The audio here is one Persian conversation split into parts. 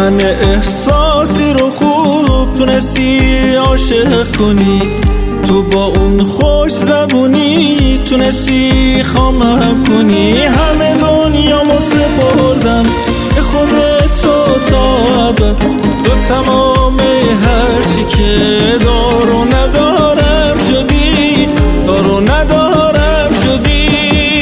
من احساسی رو خوب تونستی عاشق کنی، تو با اون خوش زبونی تونستی خامم کنی. همه دنیامو سپردم به خودت رو تا ابد، تو تمام هرچی که دار و ندارم شدی، دار و ندارم شدی.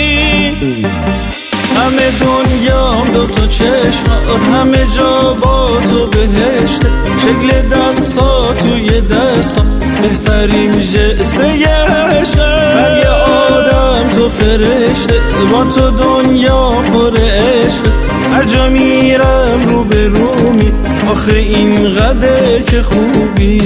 همه دنیام دوتا چشمات، همه جا با تو بهشته، شکل دستا توی دستام بهترین جسته عشقه. من یه آدم تو فرشته، با تو دنیا پر عشقه، هر جا میرم رو به رومی، آخه این قده که خوبی.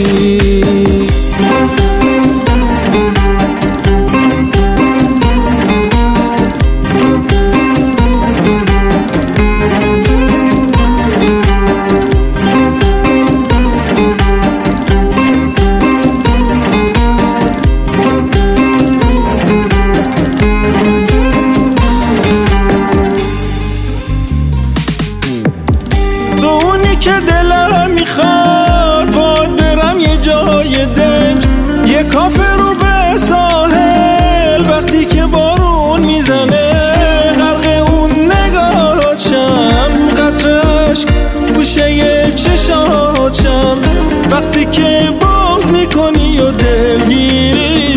که دلم میخواد باد برم یه جای دنج، یه کافه رو به ساحل، وقتی که بارون میزنه غرق اون نگاهات شم، قطره عشق گوشه چشات شم، وقتی که باز میکنی و دلگیری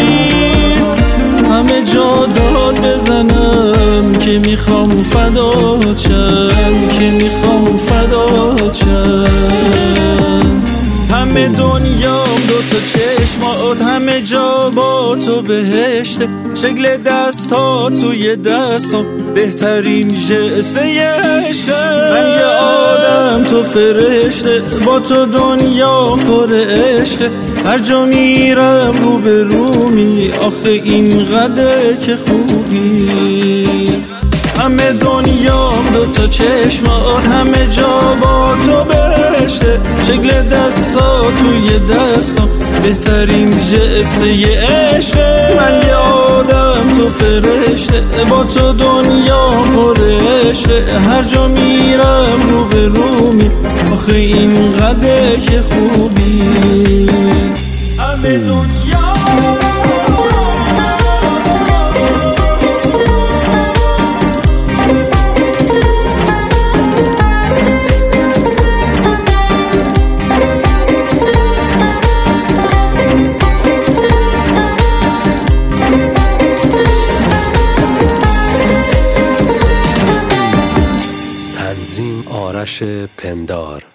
همه جا داد بزنم که میخوام فدات شم، که میخوام فدات شم. همه دنیام دوتا چشمات، همه جا با تو بهشته، شکل دستا توی دستام بهترین جسته عشقه. من یه آدم تو فرشته، با تو دنیا پر عشقه، هر جا میرم رو به رومی، آخه این قده که خوبی. همه دنیام دوتا چشمات، همه جا با تو بهشته، شکل دستا توی دستام بهترین جسته عشقه. من یه آدم تو فرشته، با تو دنیا پر عشقه، هر جا میرم رو به رومی، آخه این قده که خوبی. همه دنیا آرش پندار.